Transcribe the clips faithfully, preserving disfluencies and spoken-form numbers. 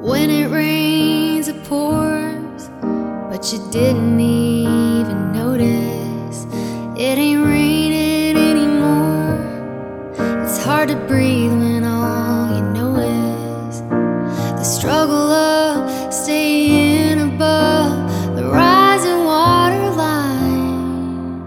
When it rains, it pours, but you didn't even notice. It ain't raining anymore. It's hard to breathe when all you know is the struggle of staying above the rising water line.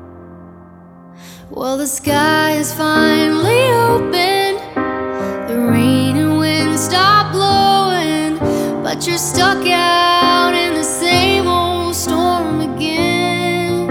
Well, the sky is finally open, the rain and wind stop blowing, but you're stuck out in the same old storm again.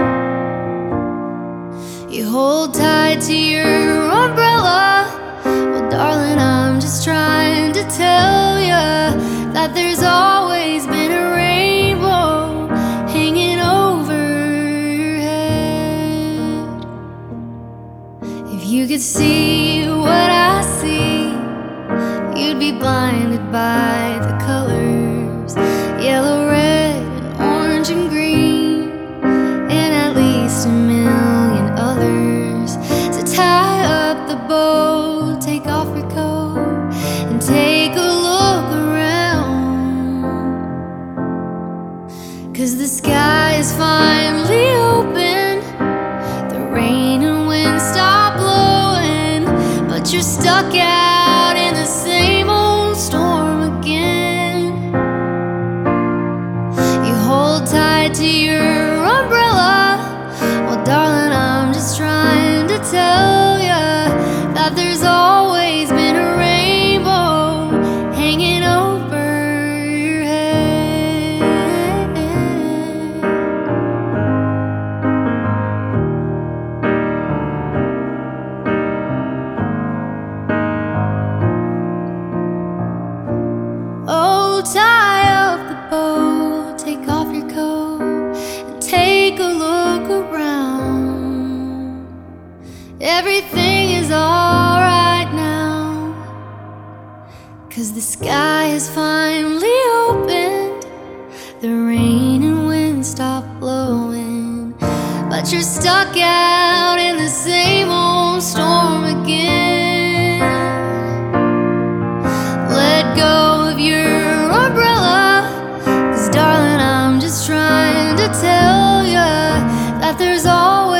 You hold tight to your umbrella. Well, darling, I'm just trying to tell ya that there's always been a rainbow hanging over your head. If you could see what I see, you'd be blinded by the colors, yellow, red, and orange and green, and at least a million others. So tie up the bow, take off your coat, and take a look around, 'cause the sky is finally open, the rain and wind stop blowing, but you're stuck out in the same old storm again. You hold tight to your umbrella. Well, darling, I'm just trying to tell ya that there's always been a rainbow hanging over your head. Oh, tie up the bow, take off your coat, and take a look around. Everything is alright now, 'cause the sky is finally opened, the rain and wind stop blowing, but you're stuck out in the same old storm again. Let go of your umbrella, 'cause darling, I'm just trying to tell ya that there's always